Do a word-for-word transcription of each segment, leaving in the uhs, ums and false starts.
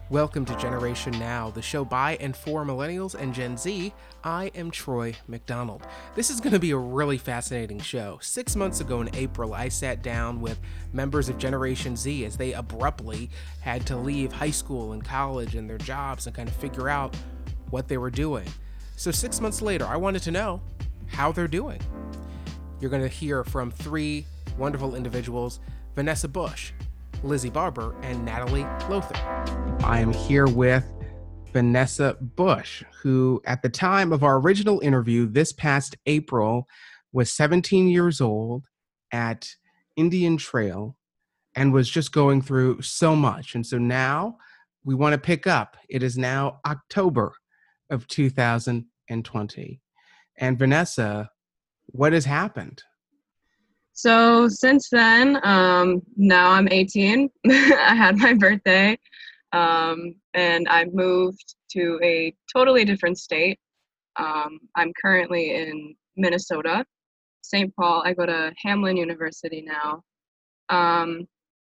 Welcome to Generation Now, the show by and for millennials and Gen Z. I am Troy McDonald. This is going to be a really fascinating show. Six months ago in April, I sat down with members of Generation Z as they abruptly had to leave high school and college and their jobs and kind of figure out what they were doing. So six months later, I wanted to know how they're doing. You're going to hear from three wonderful individuals: Vanessa Bush, Lizzie Barber, and Natalie Lothar. I am here with Vanessa Bush, who at the time of our original interview this past April was seventeen years old at Indian Trail and was just going through so much. And so now we want to pick up. It is now October of two thousand twenty. And Vanessa, what has happened? So since then, um, now I'm eighteen. I had my birthday, um, and I moved to a totally different state. Um, I'm currently in Minnesota, Saint Paul. I go to Hamline University now. Um,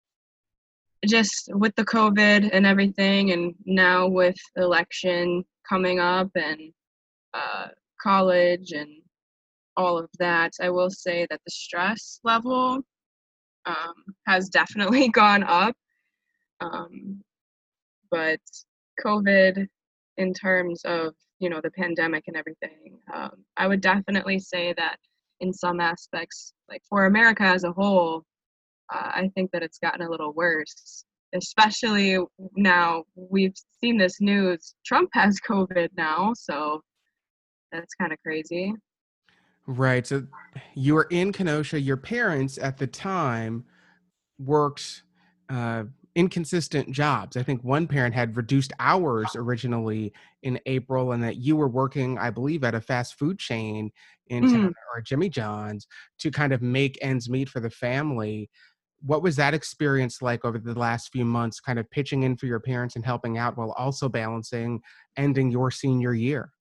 just with the COVID and everything, and now with election coming up and uh, college and all of that, I will say that the stress level um, has definitely gone up. Um, but COVID, in terms of, you know, the pandemic and everything, um, I would definitely say that in some aspects, like for America as a whole, uh, I think that it's gotten a little worse. Especially now we've seen this news, Trump has COVID now, so that's kind of crazy. Right. So you were in Kenosha. Your parents at the time worked uh, inconsistent jobs. I think one parent had reduced hours originally in April, and that you were working, I believe, at a fast food chain in town Mhm. or Jimmy John's to kind of make ends meet for the family. What was that experience like over the last few months, kind of pitching in for your parents and helping out while also balancing ending your senior year?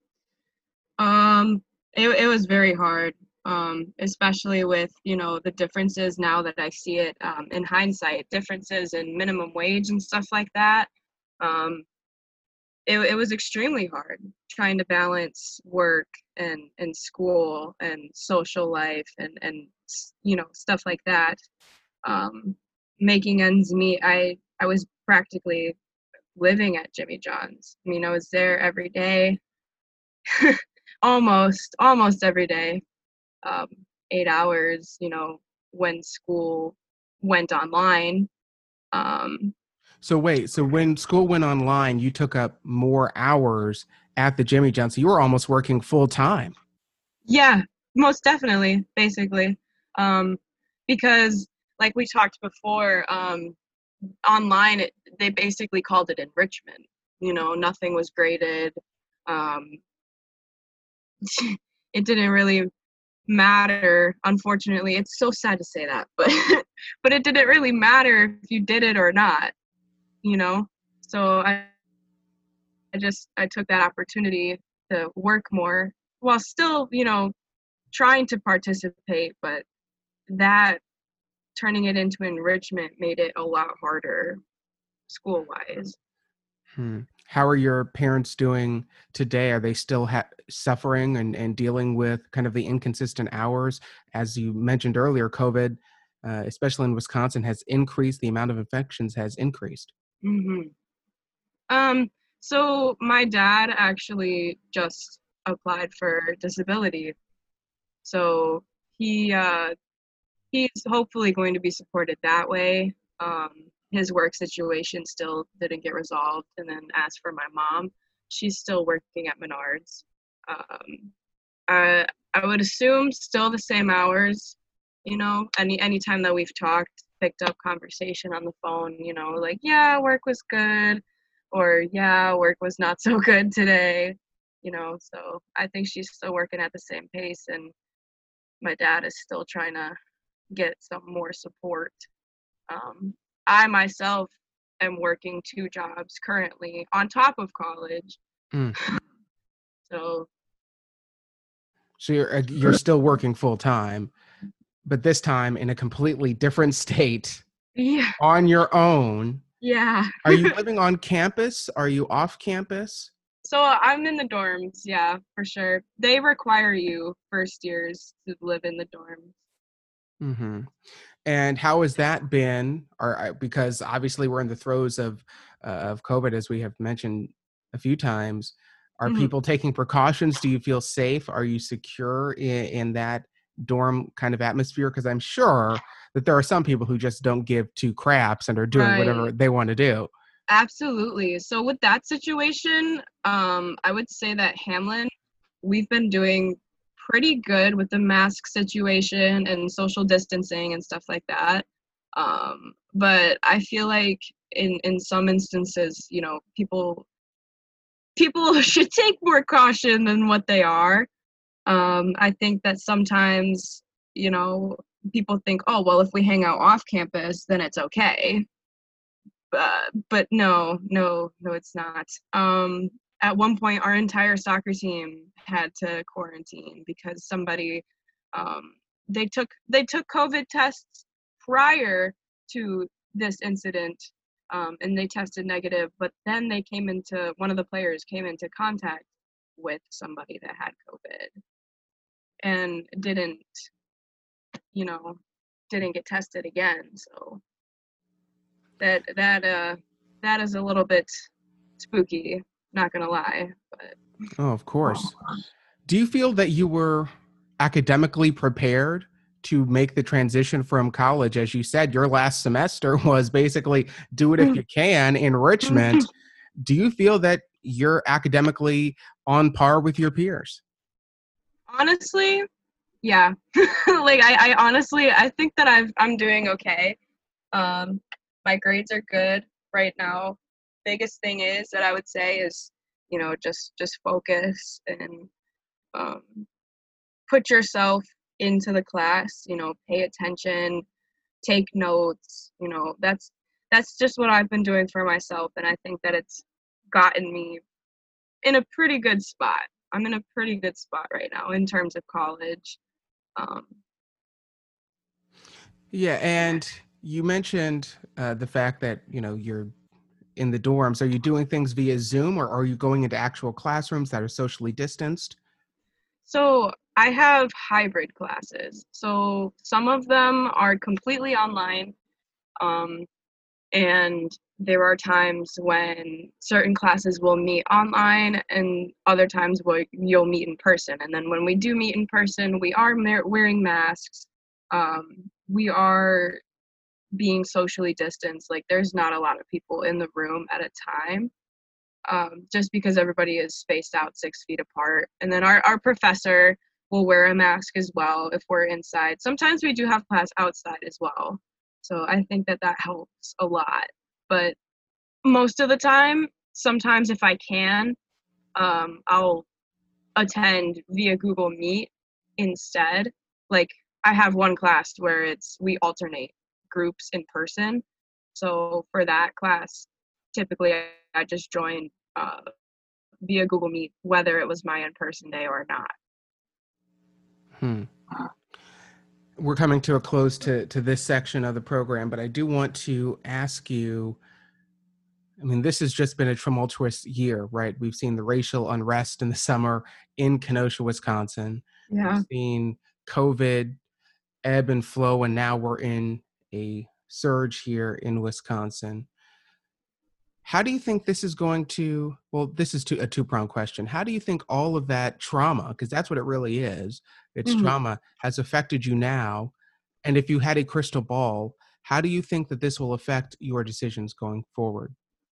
Um, it it was very hard, um, especially with, you know, the differences now that I see it, um, in hindsight, differences in minimum wage and stuff like that. Um, it it was extremely hard trying to balance work and and school and social life and and s- you know, stuff like that. Um, Making ends meet. I I was practically living at Jimmy John's. I mean, I was there every day, almost almost every day. um, Eight hours, you know, when school went online. Um, So wait, so when school went online, you took up more hours at the Jimmy John. So you were almost working full time. yeah, most definitely, basically. Um, because, like we talked before, um, online, it, they basically called it enrichment. You know, nothing was graded. Um, it didn't really matter, unfortunately. It's so sad to say that, but but it didn't really matter if you did it or not, you know? So I I just I took that opportunity to work more while still, you know, trying to participate, but that turning it into enrichment made it a lot harder school wise. Hmm. How are your parents doing today? Are they still ha- suffering and, and dealing with kind of the inconsistent hours? As you mentioned earlier, COVID, uh, especially in Wisconsin, has increased. The amount of infections has increased. hmm Um, so my dad actually just applied for disability. So he uh he's hopefully going to be supported that way. Um, his work situation still didn't get resolved. And then as for my mom, she's still working at Menards. Um, I, I would assume still the same hours, you know, any anytime that we've talked, picked up conversation on the phone, you know, like, yeah, work was good, or yeah, work was not so good today, you know, so I think she's still working at the same pace, and my dad is still trying to get some more support. Um, I myself am working two jobs currently on top of college. Mm. So, So you're uh, you're still working full time, but this time in a completely different state yeah. on your own. Yeah. Are you living on campus? Are you off campus? So I'm in the dorms, yeah, for sure. They require you first years to live in the dorms. Hmm. And how has that been? Or I- because obviously we're in the throes of uh, of COVID, as we have mentioned a few times. Are Mhm. people taking precautions? Do you feel safe? Are you secure in, in that dorm kind of atmosphere? Because I'm sure that there are some people who just don't give two craps and are doing Right. whatever they want to do. Absolutely. So with that situation, um, I would say that Hamlin, we've been doing pretty good with the mask situation and social distancing and stuff like that. Um, but I feel like in in some instances, you know, people people should take more caution than what they are. Um, I think that sometimes, you know, people think, oh, well, if we hang out off campus, then it's okay. Uh, but no, no, no, it's not. Um, at one point, our entire soccer team had to quarantine because somebody um, they took they took COVID tests prior to this incident, um, and they tested negative. But then they came into one of the players came into contact with somebody that had COVID and didn't, you know, didn't get tested again. So that that uh that is a little bit spooky, not gonna lie. But Oh, of course. Do you feel that you were academically prepared to make the transition from college? As you said, your last semester was basically do it if you can, enrichment. Do you feel that you're academically on par with your peers? honestly, yeah. like I, I honestly I think that I've I'm doing okay. Um my grades are good right now. Biggest thing is that I would say is, you know, just just focus and um put yourself into the class, you know, pay attention, take notes, you know, that's that's just what I've been doing for myself, and I think that it's gotten me in a pretty good spot. I'm in a pretty good spot right now in terms of college. Um, Yeah, and you mentioned uh, the fact that you know you're in the dorms. Are you doing things via Zoom, or are you going into actual classrooms that are socially distanced? so I have hybrid classes. So some of them are completely online, um, and there are times when certain classes will meet online and other times where you'll meet in person. And then when we do meet in person, we are wearing masks. Um, we are being socially distanced. Like there's not a lot of people in the room at a time, um, just because everybody is spaced out six feet apart. And then our, our professor will wear a mask as well if we're inside. Sometimes we do have class outside as well. So I think that that helps a lot. But most of the time, sometimes if I can, um, I'll attend via Google Meet instead. Like I have one class where it's we alternate groups in person. So for that class, typically I just join uh, via Google Meet, whether it was my in-person day or not. Hmm. We're coming to a close to to this section of the program, but I do want to ask you. I mean, this has just been a tumultuous year, right? We've seen the racial unrest in the summer in Kenosha, Wisconsin. We've Yeah. seen COVID ebb and flow, and now we're in a surge here in Wisconsin. How do you think this is going to, well, this is two, a two pronged question. How do you think all of that trauma, because that's what it really is, it's Mhm. trauma, has affected you now? And if you had a crystal ball, how do you think that this will affect your decisions going forward?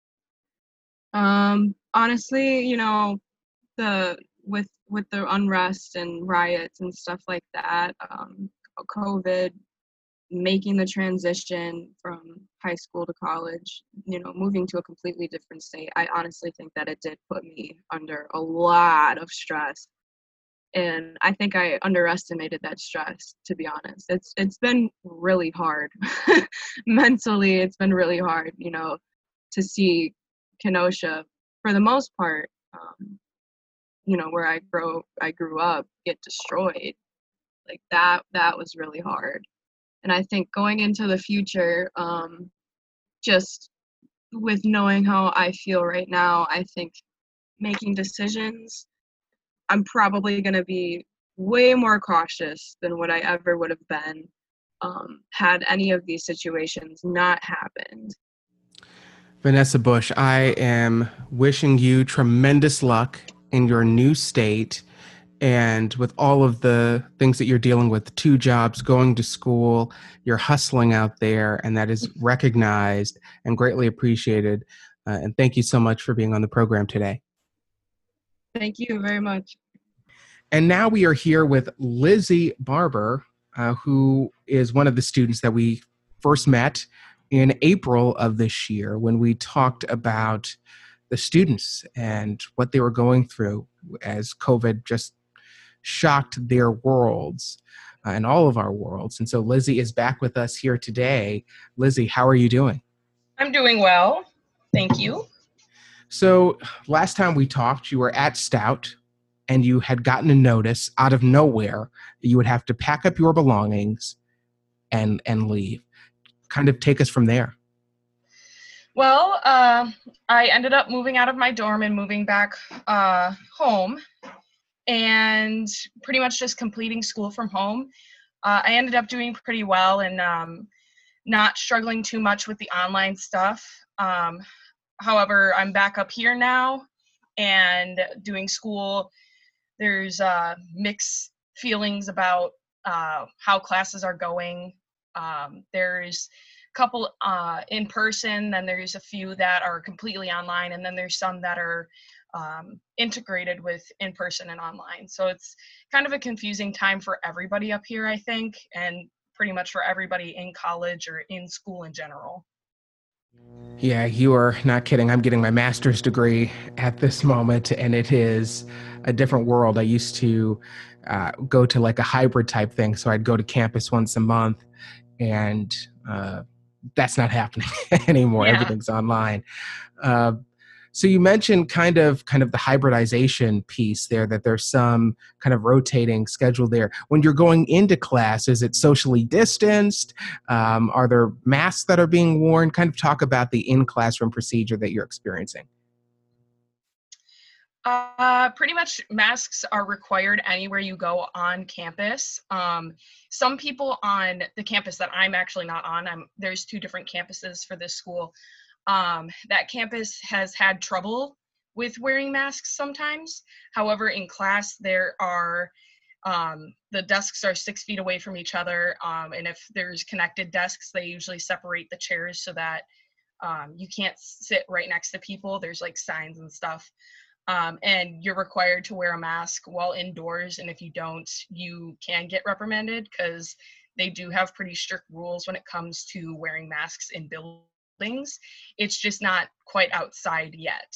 Um, honestly, you know, the with with the unrest and riots and stuff like that, um, COVID making the transition from high school to college, you know, moving to a completely different state, I honestly think that it did put me under a lot of stress. And I think I underestimated that stress, to be honest. It's it's been really hard. Mentally, it's been really hard, you know, to see Kenosha for the most part, um, you know, where I grow I grew up get destroyed. Like that that was really hard. And I think going into the future, um, just with knowing how I feel right now, I think making decisions, I'm probably going to be way more cautious than what I ever would have been um, had any of these situations not happened. Vanessa Bush, I am wishing you tremendous luck in your new state and with all of the things that you're dealing with, two jobs, going to school, you're hustling out there, and that is recognized and greatly appreciated. Uh, and thank you so much for being on the program today. Thank you very much. And now we are here with Lizzie Barber, uh, who is one of the students that we first met in April of this year when we talked about the students and what they were going through as COVID just shocked their worlds uh, and all of our worlds. And so Lizzie is back with us here today. Lizzie, how are you doing? I'm doing well. Thank you. So last time we talked, you were at Stout and you had gotten a notice out of nowhere that you would have to pack up your belongings and and leave. Kind of take us from there. Well, uh, I ended up moving out of my dorm and moving back uh, home and pretty much just completing school from home. Uh, I ended up doing pretty well and um, not struggling too much with the online stuff. Um, however, I'm back up here now and doing school. There's uh, mixed feelings about uh, how classes are going. Um, there's a couple uh, in person, then there's a few that are completely online, and then there's some that are um, integrated with in person and online. So it's kind of a confusing time for everybody up here, I think, and pretty much for everybody in college or in school in general. Yeah, you are not kidding. I'm getting my master's degree at this moment, and it is a different world. I used to uh, go to like a hybrid type thing. So I'd go to campus once a month, and uh, that's not happening anymore. Yeah. Everything's online. Uh, so you mentioned kind of kind of the hybridization piece there, that there's some kind of rotating schedule there. When you're going into class, is it socially distanced? Um, are there masks that are being worn? Kind of talk about the in-classroom procedure that you're experiencing. Uh, pretty much masks are required anywhere you go on campus. Um, some people on the campus that I'm actually not on, I'm, there's two different campuses for this school. Um, that campus has had trouble with wearing masks sometimes. However, in class, there are, um, the desks are six feet away from each other. Um, and if there's connected desks, they usually separate the chairs so that um, you can't sit right next to people. There's like signs and stuff. Um, and you're required to wear a mask while indoors. And if you don't, you can get reprimanded because they do have pretty strict rules when it comes to wearing masks in buildings. It's just not quite outside yet.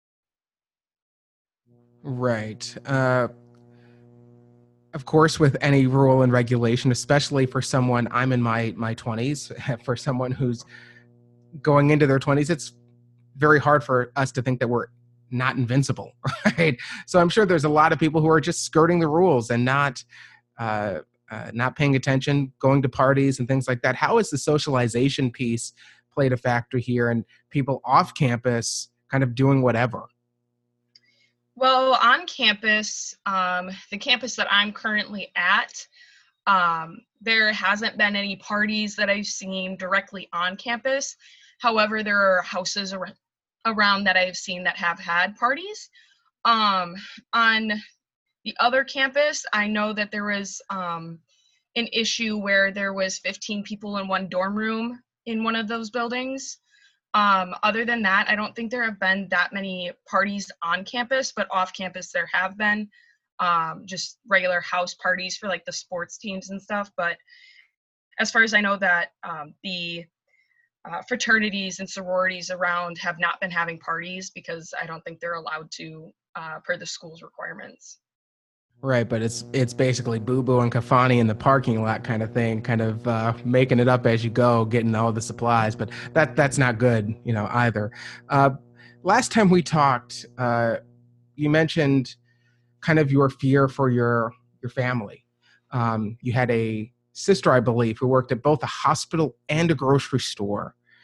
Right. Uh, of course, with any rule and regulation, especially for someone, I'm in my, my twenties, for someone who's going into their twenties, it's very hard for us to think that we're not invincible, right? So I'm sure there's a lot of people who are just skirting the rules and not uh, uh, not paying attention, going to parties and things like that. How is the socialization piece played a factor here, and people off campus kind of doing whatever? Well, on campus, um, the campus that I'm currently at, um, there hasn't been any parties that I've seen directly on campus. However, there are houses ar- around that I've seen that have had parties. Um, on the other campus, I know that there was um, an issue where there was fifteen people in one dorm room in one of those buildings. Um, other than that, I don't think there have been that many parties on campus, but off campus there have been um, just regular house parties for like the sports teams and stuff. But as far as I know, that um, the uh, fraternities and sororities around have not been having parties because I don't think they're allowed to uh, per the school's requirements. Right, but it's it's basically Boo Boo and Kafani in the parking lot kind of thing, kind of uh, making it up as you go, getting all the supplies. But that that's not good, you know, either. Uh, last time we talked, uh, you mentioned kind of your fear for your your family. Um, you had a sister, I believe, who worked at both a hospital and a grocery store.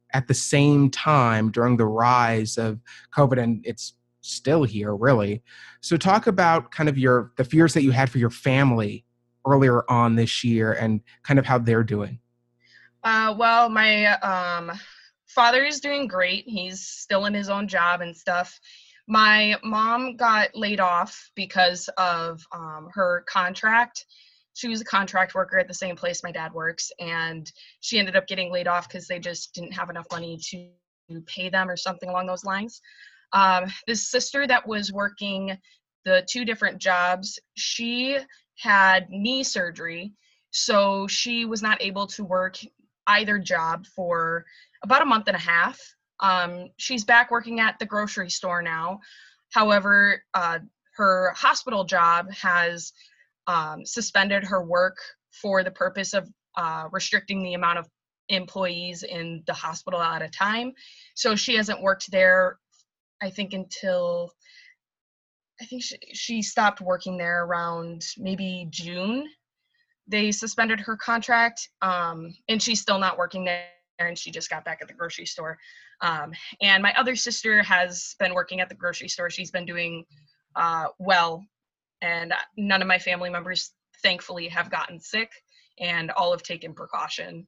at the same time during the rise of COVID, and it's still here, really. So talk about kind of your the fears that you had for your family earlier on this year and kind of how they're doing. Uh, well, my um, father is doing great. He's still in his own job and stuff. My mom got laid off because of um, her contract. She was a contract worker at the same place my dad works, and she ended up getting laid off because they just didn't have enough money to pay them or something along those lines. Um, this sister that was working the two different jobs, she had knee surgery, so she was not able to work either job for about a month and a half. Um, she's back working at the grocery store now. However, uh, her hospital job has um, suspended her work for the purpose of uh, restricting the amount of employees in the hospital at a time. So she hasn't worked there, I think, until I think she, she stopped working there around maybe June. They suspended her contract, um, and she's still not working there, and she just got back at the grocery store. Um, and my other sister has been working at the grocery store. She's been doing uh, well, and none of my family members, thankfully, have gotten sick, and all have taken precaution.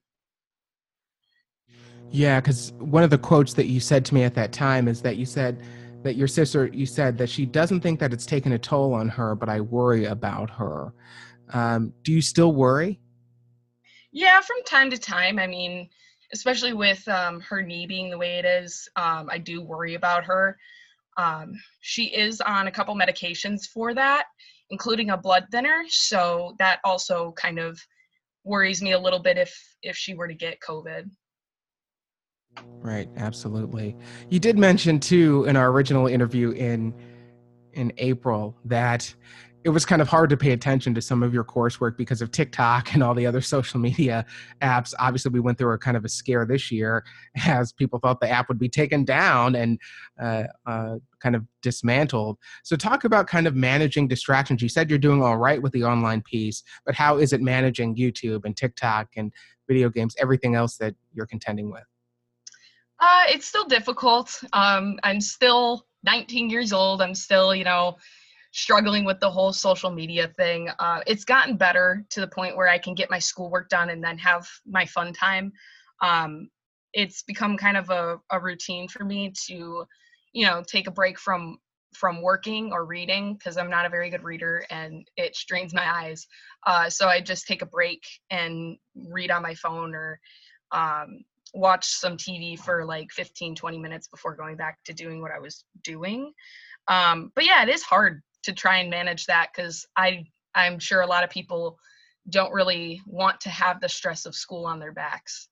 Yeah, because one of the quotes that you said to me at that time is that you said that your sister, you said that she doesn't think that it's taken a toll on her, but I worry about her. Um, do you still worry? Yeah, from time to time. I mean, especially with um, her knee being the way it is, um, I do worry about her. Um, she is on a couple medications for that, including a blood thinner. So that also kind of worries me a little bit if if she were to get COVID. Right, absolutely. You did mention too in our original interview in in April that it was kind of hard to pay attention to some of your coursework because of TikTok and all the other social media apps. Obviously, we went through a kind of a scare this year as people thought the app would be taken down and uh, uh, kind of dismantled. So talk about kind of managing distractions. You said you're doing all right with the online piece, but how is it managing YouTube and TikTok and video games, everything else that you're contending with? Uh, it's still difficult. Um, I'm still nineteen years old. I'm still, you know, struggling with the whole social media thing. Uh, it's gotten better to the point where I can get my schoolwork done and then have my fun time. Um, it's become kind of a, a routine for me to, you know, take a break from from working or reading because I'm not a very good reader and it strains my eyes. Uh, so I just take a break and read on my phone or um, watch some T V for like fifteen, twenty minutes before going back to doing what I was doing. Um, but yeah, it is hard to try and manage that because I I'm sure a lot of people don't really want to have the stress of school on their backs.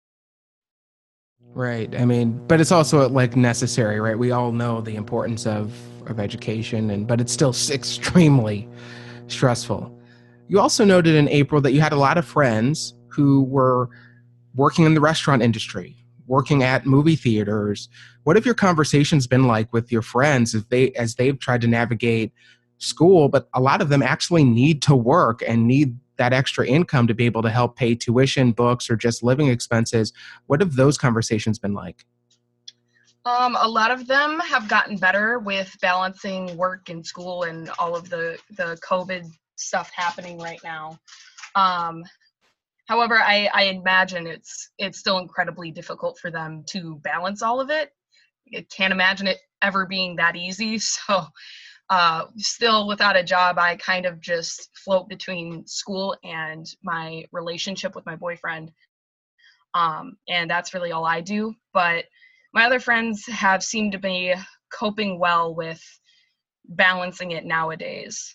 Right. I mean, but it's also like necessary, right? We all know the importance of of education, and but it's still s- extremely stressful. You also noted in April that you had a lot of friends who were working in the restaurant industry, working at movie theaters. What have your conversations been like with your friends as they as they've tried to navigate school, but a lot of them actually need to work and need that extra income to be able to help pay tuition, books, or just living expenses. What have those conversations been like? Um, a lot of them have gotten better with balancing work and school and all of the the COVID stuff happening right now. Um, However, I, I imagine it's it's still incredibly difficult for them to balance all of it. I can't imagine it ever being that easy. So uh, still without a job, I kind of just float between school and my relationship with my boyfriend. Um, and that's really all I do. But my other friends have seemed to be coping well with balancing it nowadays.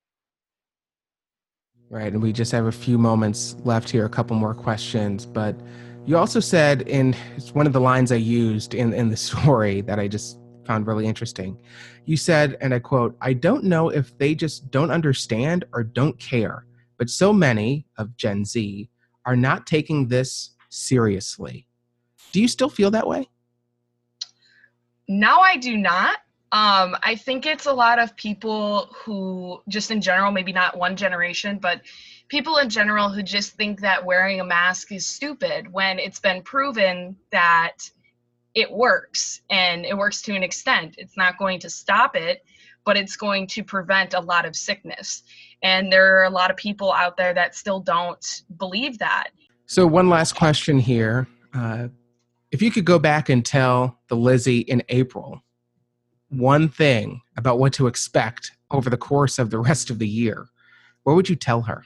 Right, and we just have a few moments left here, a couple more questions. But you also said in it's one of the lines I used in, in the story that I just found really interesting. You said, and I quote, "I don't know if they just don't understand or don't care, but so many of Gen Z are not taking this seriously." Do you still feel that way? Now I do not. Um, I think it's a lot of people who, just in general, maybe not one generation, but people in general who just think that wearing a mask is stupid when it's been proven that it works, and it works to an extent. It's not going to stop it, but it's going to prevent a lot of sickness. And there are a lot of people out there that still don't believe that. So one last question here. Uh, if you could go back and tell the Lizzie in April one thing about what to expect over the course of the rest of the year, what would you tell her?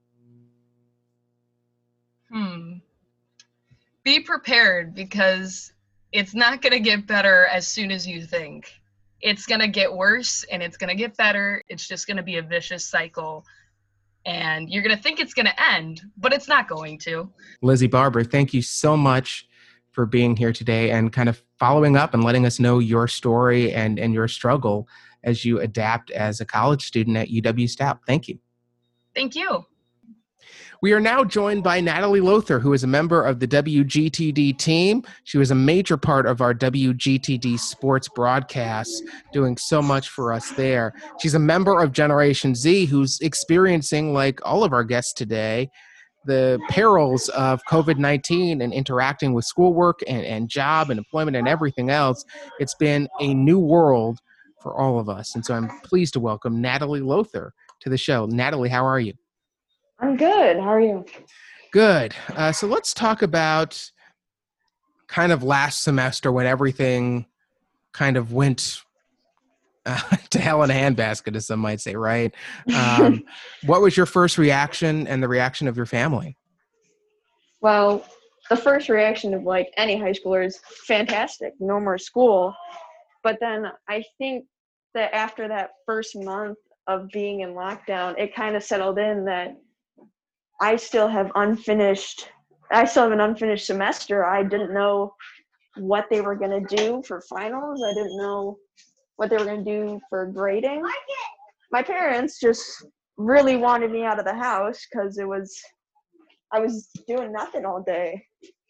Hmm. Be prepared, because it's not going to get better as soon as you think. It's going to get worse and it's going to get better. It's just going to be a vicious cycle. And you're going to think it's going to end, but it's not going to. Lizzie Barber, thank you so much for being here today and kind of following up and letting us know your story and, and your struggle as you adapt as a college student at U W-Stout. Thank you. Thank you. We are now joined by Natalie Lothar, who is a member of the W G T D team. She was a major part of our W G T D sports broadcasts, doing so much for us there. She's a member of Generation Z, who's experiencing, like all of our guests today, the perils of COVID nineteen and interacting with schoolwork and, and job and employment and everything else. It's been a new world for all of us. And so I'm pleased to welcome Natalie Lothar to the show. Natalie, how are you? I'm good. How are you? Good. Uh, so let's talk about kind of last semester when everything kind of went uh, to hell in a handbasket, as some might say, right? Um, what was your first reaction and the reaction of your family? Well, the first reaction of like any high schooler is fantastic. No more school. But then I think that after that first month of being in lockdown, it kind of settled in that I still have unfinished, I still have an unfinished semester. I didn't know what they were going to do for finals. I didn't know what they were going to do for grading. My parents just really wanted me out of the house because it was, I was doing nothing all day.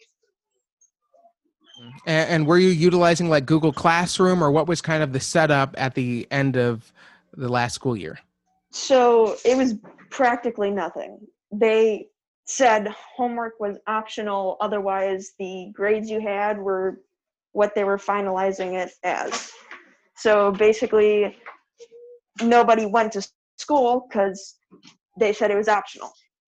And, and were you utilizing like Google Classroom, or what was kind of the setup at the end of the last school year? So it was practically nothing. They said homework was optional. Otherwise, the grades you had were what they were finalizing it as. So basically, nobody went to school because they said it was optional.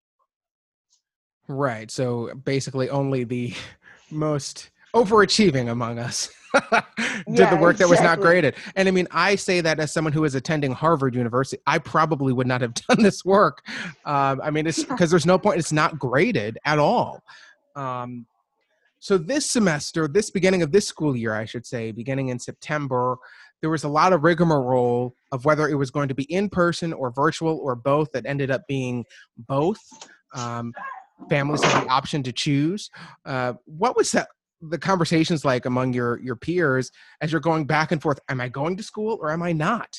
Right. So basically only the most overachieving among us did Yeah, the work that was not exactly. graded. And I mean, I say that as someone who is attending Harvard University, I probably would not have done this work. Um, I mean, it's because there's no point. It's not graded at all. Um, so this semester, this beginning of this school year, I should say, beginning in September, there was a lot of rigmarole of whether it was going to be in person or virtual or both. That ended up being both. Um, families had the option to choose. Uh, what was that? The conversations like among your your peers as you're going back and forth? Am I going to school or am I not?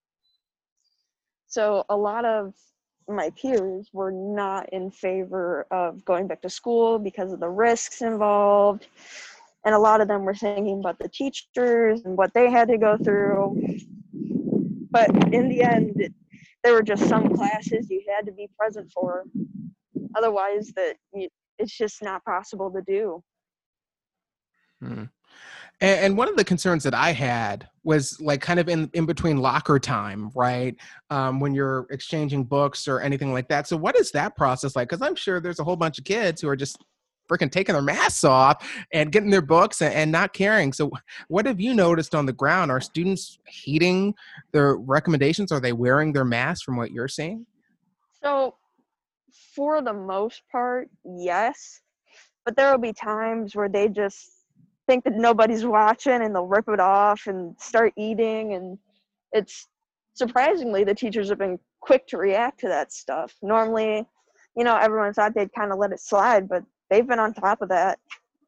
So a lot of my peers were not in favor of going back to school because of the risks involved. And a lot of them were thinking about the teachers and what they had to go through. But in the end, it, there were just some classes you had to be present for. Otherwise, that you, it's just not possible to do. Hmm. And, and one of the concerns that I had was like kind of in, in between locker time, right? Um, when you're exchanging books or anything like that. So what is that process like? Because I'm sure there's a whole bunch of kids who are just freaking taking their masks off and getting their books and, and not caring. So what have you noticed on the ground? Are students heeding their recommendations? Are they wearing their masks from what you're seeing? So for the most part, yes. But there will be times where they just think that nobody's watching and they'll rip it off and start eating. And it's surprisingly, the teachers have been quick to react to that stuff. Normally, you know, everyone thought they'd kind of let it slide, but they've been on top of that.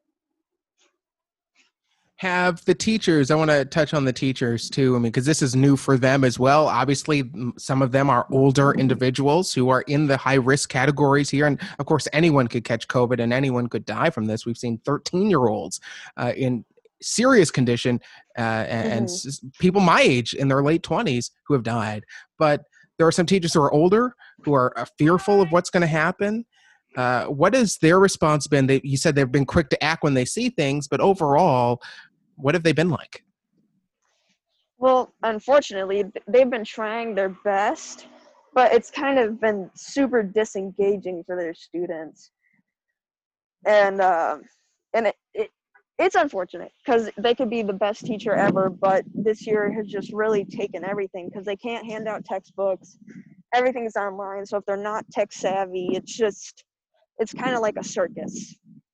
Have the teachers, I want to touch on the teachers too, I mean, because this is new for them as well. Obviously, m- some of them are older individuals who are in the high risk categories here. And of course, anyone could catch COVID and anyone could die from this. We've seen thirteen year olds uh, in serious condition uh, and, and Mhm. s- people my age in their late twenties who have died. But there are some teachers who are older, who are uh, fearful of what's going to happen. Uh, what has their response been? They, you said they've been quick to act when they see things, but overall, what have they been like? Well, unfortunately, th- they've been trying their best, but it's kind of been super disengaging for their students. And uh, and it, it it's unfortunate because they could be the best teacher ever, but this year has just really taken everything because they can't hand out textbooks. Everything's online, so if they're not tech savvy, it's just it's kind of like a circus.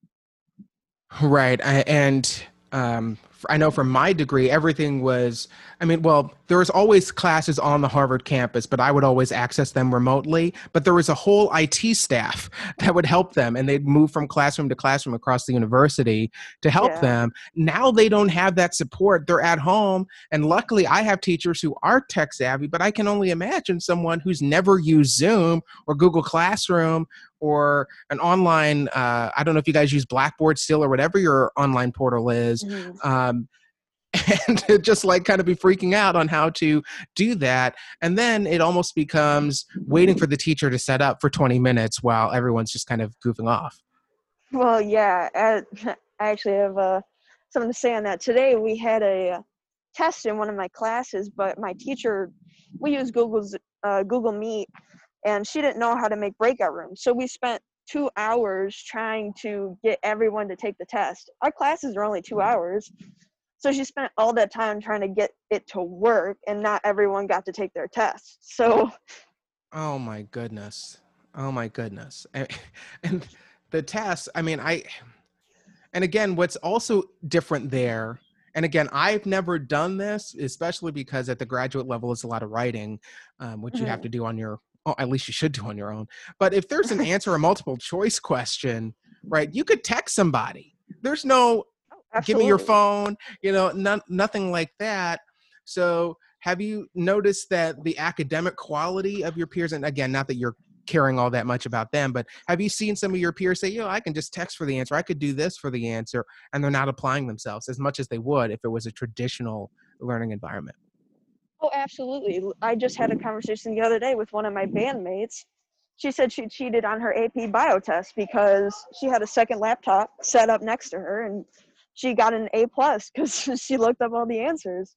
Right. I, and um, f- I know from my degree, everything was, I mean, well, there was always classes on the Harvard campus, but I would always access them remotely. But there was a whole I T staff that would help them, and they'd move from classroom to classroom across the university to help Yeah. them. Now they don't have that support. They're at home. And luckily, I have teachers who are tech savvy, but I can only imagine someone who's never used Zoom or Google Classroom or an online, uh, I don't know if you guys use Blackboard still or whatever your online portal is, Mhm. um, and to just like kind of be freaking out on how to do that. And then it almost becomes waiting for the teacher to set up for twenty minutes while everyone's just kind of goofing off. Well, yeah, I, I actually have uh, something to say on that. Today we had a uh, test in one of my classes, but my teacher, we use Google's uh, Google Meet, and she didn't know how to make breakout rooms. So we spent two hours trying to get everyone to take the test. Our classes are only two hours. So she spent all that time trying to get it to work, and not everyone got to take their test. So, Oh my goodness. Oh my goodness. And, and the tests, I mean, I, and again, what's also different there, and again, I've never done this, especially because at the graduate level, it's a lot of writing, um, which you have mhm. to do on your, oh, at least you should do on your own. But if there's an answer, a multiple choice question, right, you could text somebody. There's no, give me your Absolutely. phone, you know, none, nothing like that. So have you noticed that the academic quality of your peers, and again, not that you're caring all that much about them, but have you seen some of your peers say, you know, I can just text for the answer, I could do this for the answer, and they're not applying themselves as much as they would if it was a traditional learning environment? Oh, absolutely. L- I just had a conversation the other day with one of my bandmates. She said she cheated on her A P bio test because she had a second laptop set up next to her, and she got an A plus because she looked up all the answers.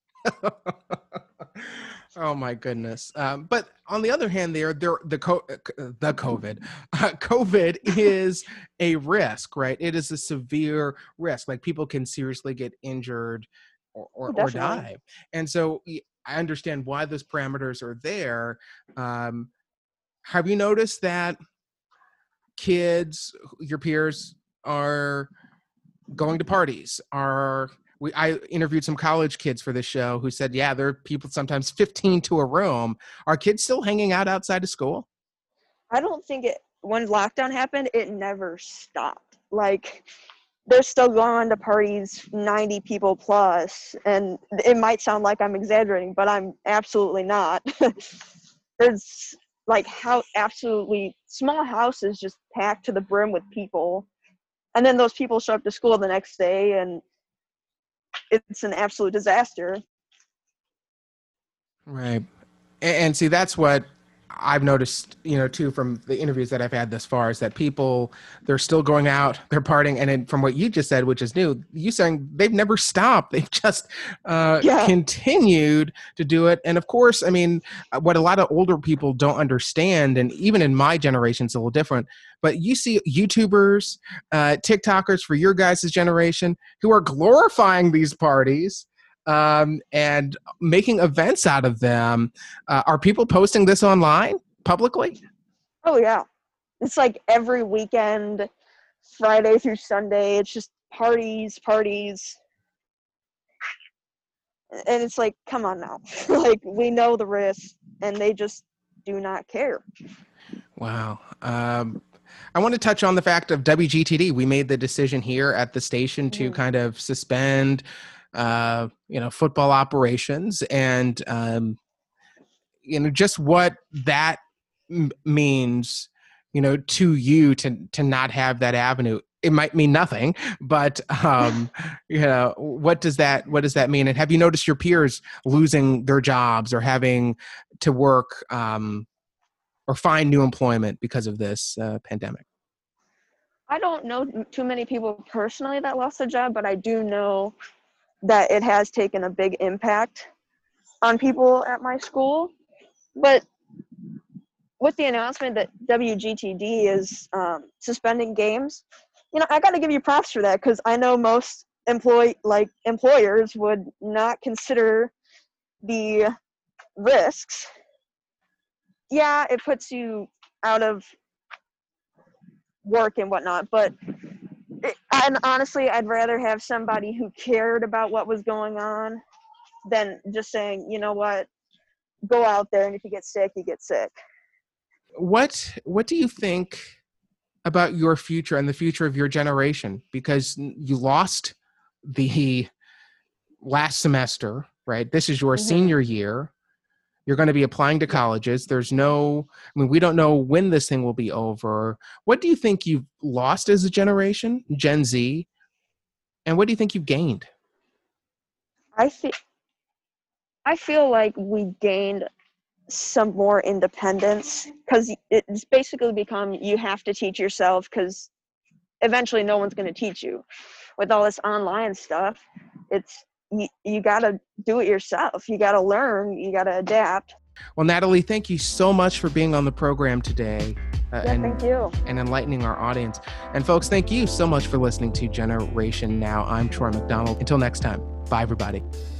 Oh my goodness! Um, but on the other hand, there, there, the co- uh, the COVID, uh, COVID is a risk, right? It is a severe risk. Like people can seriously get injured or, or, Oh, or definitely. die. And so y- I understand why those parameters are there. Um, have you noticed that kids, your peers, are going to parties? Are we I interviewed some college kids for this show who said, yeah, there are people sometimes fifteen to a room. Are kids still hanging out outside of school? I don't think it, when lockdown happened, it never stopped. Like, they're still going to parties, ninety people plus, and it might sound like I'm exaggerating, but I'm absolutely not. There's like how absolutely small houses just packed to the brim with people, and then those people show up to school the next day, and it's an absolute disaster. Right. And, and see, that's what I've noticed, you know, too, from the interviews that I've had thus far, is that people, they're still going out, they're partying. And then from what you just said, which is new, you saying they've never stopped. They've just uh, Yeah. continued to do it. And of course, I mean, uh, what a lot of older people don't understand, and even in my generation, it's a little different, but you see YouTubers, uh, TikTokers for your guys' generation who are glorifying these parties, um, and making events out of them. Uh, are people posting this online publicly? Oh yeah. It's like every weekend, Friday through Sunday, it's just parties, parties. And it's like, come on now. Like, we know the risk, and they just do not care. Wow. Um, I want to touch on the fact of W G T D. We made the decision here at the station to Mhm. kind of suspend, uh, you know, football operations, and um, you know, just what that m- means, you know, to you to to not have that avenue. it might mean nothing, but um, you know, what does that what does that mean? And have you noticed your peers losing their jobs or having to work um, or find new employment because of this uh, pandemic? I don't know too many people personally that lost their job, but I do know that it has taken a big impact on people at my school. But with the announcement that W G T D is um, suspending games, you know, I got to give you props for that, because I know most employ like employers would not consider the risks. Yeah, it puts you out of work and whatnot, but it, and honestly, I'd rather have somebody who cared about what was going on than just saying, you know what, go out there, and if you get sick, you get sick. What what do you think about your future and the future of your generation? Because you lost the last semester, right? This is your mm-hmm. senior year. You're going to be applying to colleges. There's no, I mean, we don't know when this thing will be over. What do you think you've lost as a generation, Gen Z? And what do you think you've gained? I feel, I feel like we gained some more independence, because it's basically become you have to teach yourself, because eventually no one's going to teach you. With all this online stuff, it's you, you got to do it yourself. You got to learn. You got to adapt. Well, Natalie, thank you so much for being on the program today. Uh, yeah, and, thank you. And enlightening our audience. And folks, thank you so much for listening to Generation Now. I'm Troy McDonald. Until next time, bye everybody.